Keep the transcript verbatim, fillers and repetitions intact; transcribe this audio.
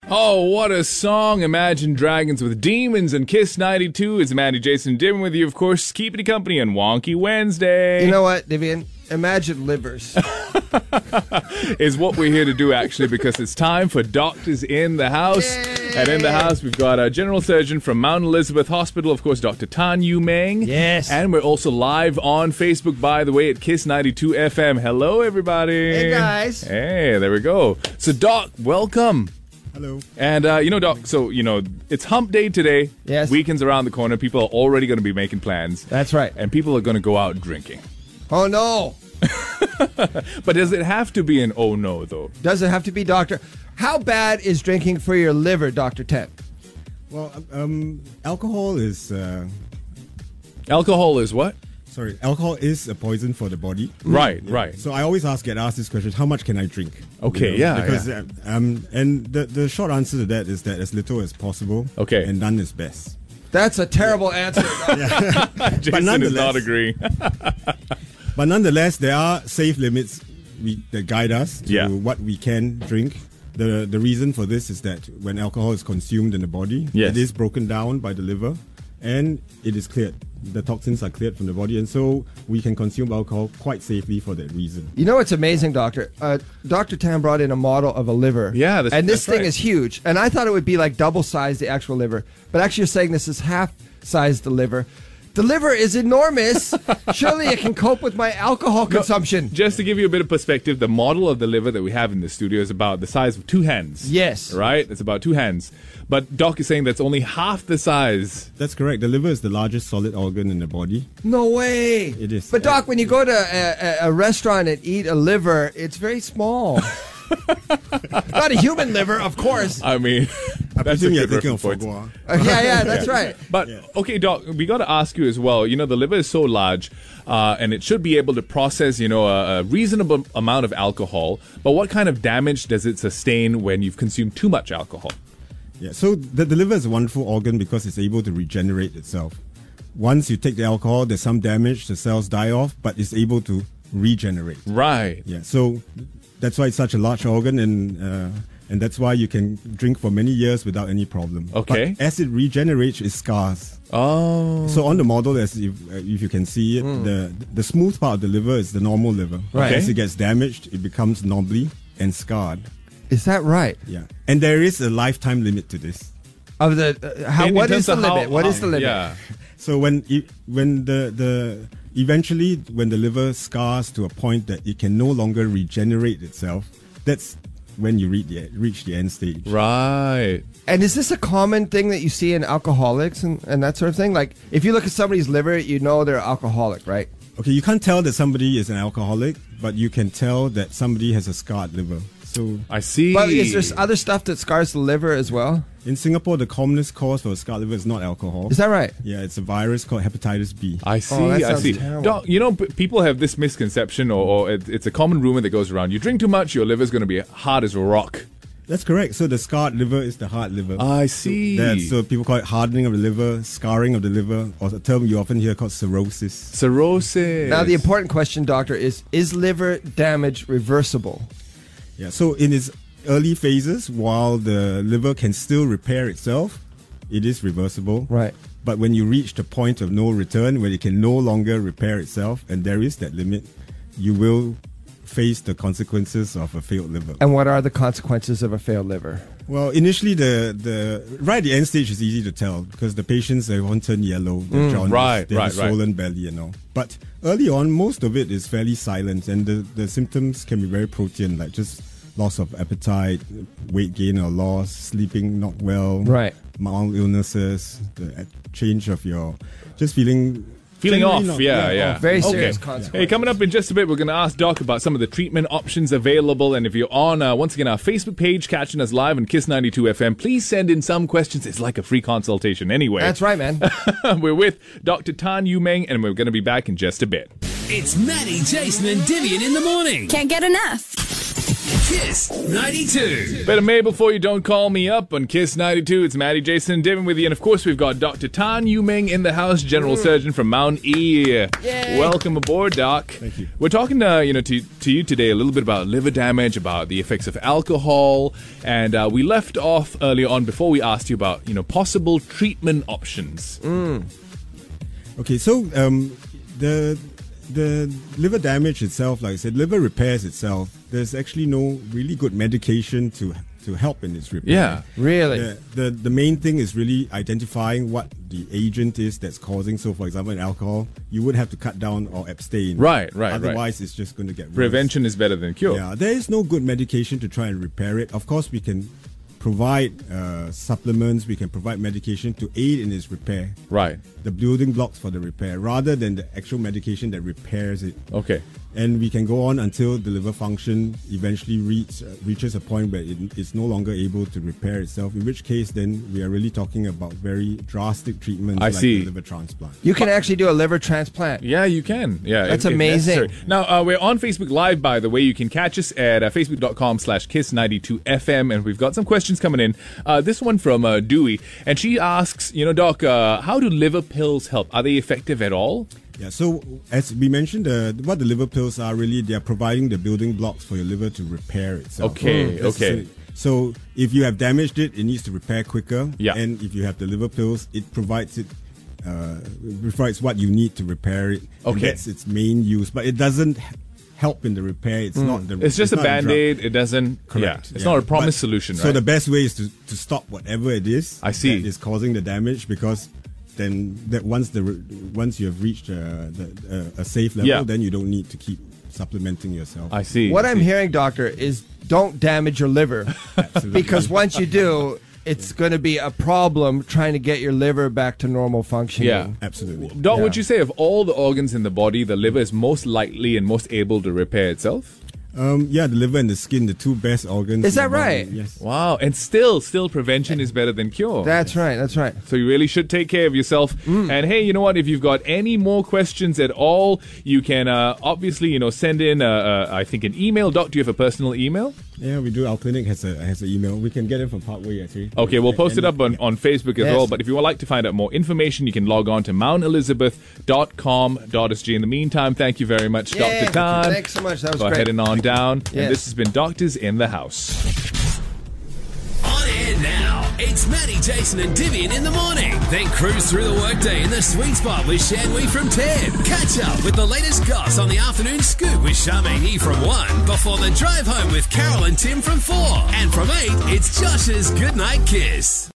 Oh, what a song. Imagine Dragons with Demons and Kiss ninety-two. It's Maddie, Jason, Dim with you, of course, keeping you company on Wonky Wednesday. You know what, Vivian? Imagine livers. Is what we're here to do, actually, because it's time for Doctors in the House. Yay. And in the house, we've got a general surgeon from Mount Elizabeth Hospital, of course, Doctor Tan Yu Meng. Yes. And we're also live on Facebook, by the way, at Kiss ninety-two F M. Hello, everybody. Hey, guys. Hey, there we go. So, Doc, welcome. Hello. And, uh, you know, Doc, so, you know, it's hump day today. Yes. Weekend's around the corner. People are already going to be making plans. That's right. And people are going to go out drinking. Oh, no. But does it have to be an oh no, though? Does it have to be, Doctor? How bad is drinking for your liver, Doctor Tan? Well, um, alcohol is... Uh, alcohol is what? Sorry, alcohol is a poison for the body. Right, yeah. right. So I always ask, get asked this question, how much can I drink? Okay, you know? yeah. Because, yeah. Um, and the, the short answer to that is that as little as possible. Okay. And none is best. That's a terrible yeah. answer. Yeah. Jason is not agreeing. But nonetheless, there are safe limits we, that guide us to yeah. what we can drink. The the reason for this is that when alcohol is consumed in the body, yes. it is broken down by the liver and it is cleared. The toxins are cleared from the body, and so we can consume alcohol quite safely for that reason. You know what's amazing, Doctor? Uh, Doctor Tan brought in a model of a liver. Yeah, that's, and this that's thing right. is huge. And I thought it would be like double size the actual liver, but actually you're saying this is half size the liver. The liver is enormous. Surely it can cope with my alcohol consumption. No, just to give you a bit of perspective, the model of the liver that we have in the studio is about the size of two hands. Yes. Right? It's about two hands. But Doc is saying that's only half the size. That's correct. The liver is the largest solid organ in the body. No way. It is. But Doc, when you go to a, a, a restaurant and eat a liver, it's very small. Not a human liver, of course. I mean, that's a good reference point. Uh, yeah, yeah, that's yeah. right. But, yeah. okay, Doc, we got to ask you as well. You know, the liver is so large, uh, and it should be able to process, you know, a, a reasonable amount of alcohol. But what kind of damage does it sustain when you've consumed too much alcohol? Yeah, so the, the liver is a wonderful organ because it's able to regenerate itself. Once you take the alcohol, there's some damage, the cells die off, but it's able to regenerate. Right. Yeah, so that's why it's such a large organ, and uh, and that's why you can drink for many years without any problem. Okay. But as it regenerates, it scars. Oh. So on the model, as if, uh, if you can see it, mm. the the smooth part of the liver is the normal liver. Right. As it gets damaged, it becomes knobbly and scarred. Is that right? Yeah. And there is a lifetime limit to this. Of the uh, how? In, what in is the how, limit? What how, is the limit? Yeah. So when it, when the the eventually when the liver scars to a point that it can no longer regenerate itself, that's when you reach the reach the end stage. Right. And is this a common thing that you see in alcoholics and, and that sort of thing? Like, if you look at somebody's liver, you know they're alcoholic, right? Okay, you can't tell that somebody is an alcoholic, but you can tell that somebody has a scarred liver. So I see. But is there other stuff that scars the liver as well? In Singapore, the commonest cause for a scarred liver is not alcohol. Is that right? Yeah, it's a virus called hepatitis B. I see, oh, that I see. terrible. Doc, you know, p- people have this misconception, or, or it, it's a common rumor that goes around. You drink too much, your liver's going to be hard as a rock. That's correct. So the scarred liver is the hard liver. I see. So, that, so people call it hardening of the liver, scarring of the liver, or a term you often hear called cirrhosis. Cirrhosis. Now, the important question, Doctor, is, is liver damage reversible? Yeah, so in its early phases, while the liver can still repair itself, it is reversible. Right. But when you reach the point of no return, where it can no longer repair itself, and there is that limit, you will face the consequences of a failed liver. And what are the consequences of a failed liver? Well, initially, the, the right at the end stage is easy to tell because the patients, they won't turn yellow, they're mm, jaundiced, right, they have right, a swollen right. belly and all. But early on, most of it is fairly silent, and the, the symptoms can be very protean, like just loss of appetite, weight gain or loss, sleeping not well, right, mild illnesses, the change of your, just feeling... Feeling off, not, yeah, yeah. Oh, very okay. serious consequences. Hey, coming up in just a bit, we're going to ask Doc about some of the treatment options available. And if you're on, uh, once again, our Facebook page, catching us live on Kiss ninety-two F M, please send in some questions. It's like a free consultation anyway. That's right, man. We're with Doctor Tan Yu Meng, and we're going to be back in just a bit. It's Maddie, Jason, and Divian in the morning. Can't get enough. Kiss ninety-two. Better May before you don't call me up on Kiss ninety-two. It's Maddie, Jason, and Devin with you. And of course, we've got Doctor Tan Yu Meng in the house, general mm. surgeon from Mount E. Yay. Welcome aboard, Doc. Thank you. We're talking uh, you know, to, to you today a little bit about liver damage, about the effects of alcohol. And uh, we left off earlier on before we asked you about you know possible treatment options. Mm. Okay, so um, the the liver damage itself, like I said, liver repairs itself, there's actually no really good medication to to help in its repair. Yeah, really. The, the the main thing is really identifying what the agent is that's causing. So, for example, in alcohol, you would have to cut down or abstain. Right, right, Otherwise, right. it's just going to get worse. Prevention is better than cure. Yeah, there is no good medication to try and repair it. Of course, we can provide uh, supplements, we can provide medication to aid in its repair. Right. The building blocks for the repair, rather than the actual medication that repairs it. Okay. And we can go on until the liver function eventually reach, uh, reaches a point where it, it's no longer able to repair itself, in which case then we are really talking about very drastic treatments I like see. the liver transplant. You can actually do a liver transplant. Yeah, you can. Yeah, That's if- if amazing. necessary. Now, uh, we're on Facebook Live, by the way. You can catch us at uh, facebook.com slash kiss 92 FM, and we've got some questions coming in. Uh, this one from uh, Dewey, and she asks, you know, Doc, uh, how do liver pills help? Are they effective at all? Yeah, so as we mentioned, uh, what the liver pills are really, they are providing the building blocks for your liver to repair itself. Okay, That's okay. it. So if you have damaged it, it needs to repair quicker. Yeah. And if you have the liver pills, it provides it, uh, provides what you need to repair it. And Okay. that's its main use, but it doesn't h- help in the repair. It's not the. It's just a not drug. band-aid. It doesn't... Correct. Yeah, it's Yeah. not a promised But- solution, So right? the best way is to, to stop whatever it is I see. that is causing the damage, because then that once the re- once you have reached uh, the, uh, a safe level, Yeah. then you don't need to keep supplementing yourself. I see. What I I'm see. hearing, doctor, is don't damage your liver. Because once you do, it's going to be a problem trying to get your liver back to normal functioning. Yeah. Absolutely. Doc, Yeah. would you say of all the organs in the body, the liver is most likely and most able to repair itself? Um, yeah, the liver and the skin, the two best organs. Is in that the body. right? Yes. Wow. And still, still prevention is better than cure. That's right. That's right. So you really should take care of yourself. Mm. And hey, you know what? If you've got any more questions at all, you can uh, obviously, you know, send in, uh, uh, I think, an email. Doc, do you have a personal email? Yeah, we do. Our clinic has a has an email. We can get it from Parkway, actually. Okay, we'll post it up on, Yeah. on Facebook as Yes. well. But if you would like to find out more information, you can log on to mount elizabeth dot com dot s g. In the meantime, thank you very much, Yeah. Doctor Tan. Thanks so much. That was Go great. ahead and on down. Yes. And this has been Doctors in the House. On air now, it's Maddie, Jason and Divian in the morning. Then cruise through the workday in the sweet spot with Shanwei from ten. Catch up with the latest goss on the afternoon scoop with Charmaine E from one. Before the drive home with Carol and Tim from four. And from eight, it's Josh's Goodnight Kiss.